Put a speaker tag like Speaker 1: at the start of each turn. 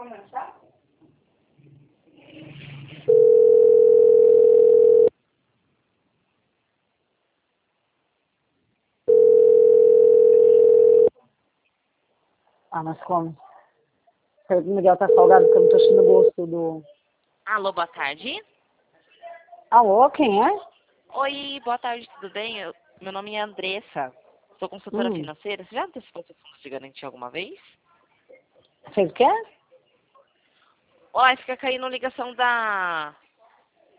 Speaker 1: Ah, mas como? O Miguel tá salgado porque eu não tô achando o gosto do...
Speaker 2: Alô, boa tarde.
Speaker 1: Alô, quem é?
Speaker 2: Oi, boa tarde, tudo bem? Meu nome é Andressa, sou consultora financeira. Você já antecipou seu fundo de garantia alguma vez?
Speaker 1: Fez o quê?
Speaker 2: Ó, fica caindo ligação da